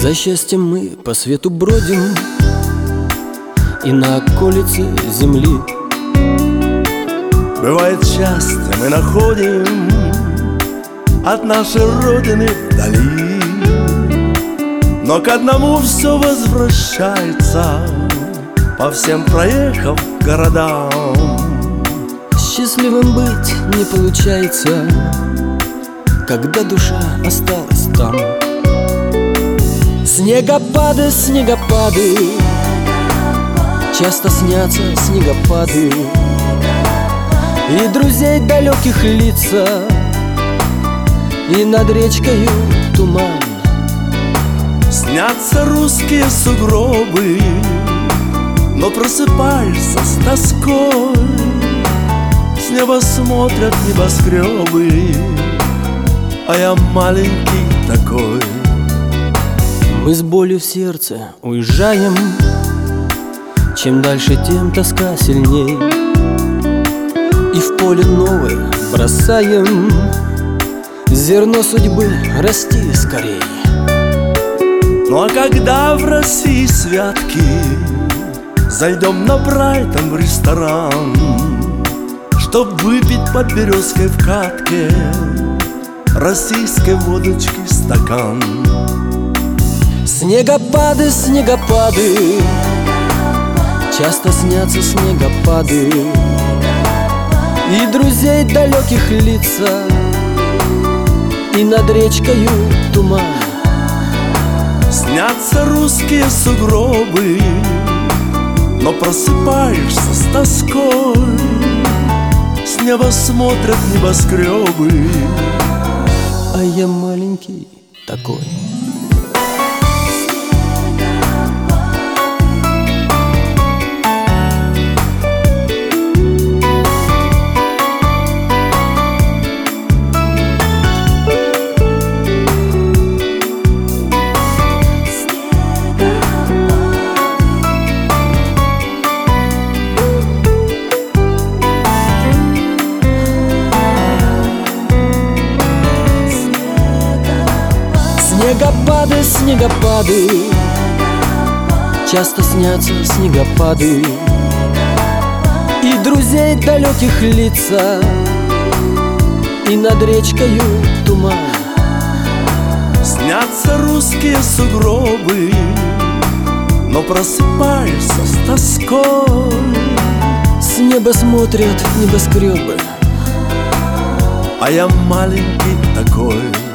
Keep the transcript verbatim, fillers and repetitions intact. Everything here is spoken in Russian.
За счастьем мы по свету бродим, и на околице земли. Бывает, часто мы находим от нашей родины вдали, но к одному все возвращается, по всем проехав городам. Счастливым быть не получается, когда душа осталась там. Снегопады, снегопады, часто снятся снегопады, и друзей далеких лица, и над речкою туман. Снятся русские сугробы, но просыпаешься с тоской. С неба смотрят небоскребы, а я маленький такой. Мы с болью в сердце уезжаем, чем дальше, тем тоска сильней, и в поле новое бросаем зерно судьбы расти скорей. Ну а когда в России святки, зайдем на Брайтон в ресторан, чтоб выпить под березкой в катке российской водочки стакан. Снегопады, снегопады, часто снятся снегопады, и друзей далеких лица, и над речкою туман. Снятся русские сугробы, но просыпаешься с тоской. С неба смотрят небоскребы, а я маленький такой. Снегопады, снегопады, часто снятся снегопады, и друзей далеких лица, и над речкою туман. Снятся русские сугробы, но просыпаешься с тоской. С неба смотрят небоскребы, а я маленький такой.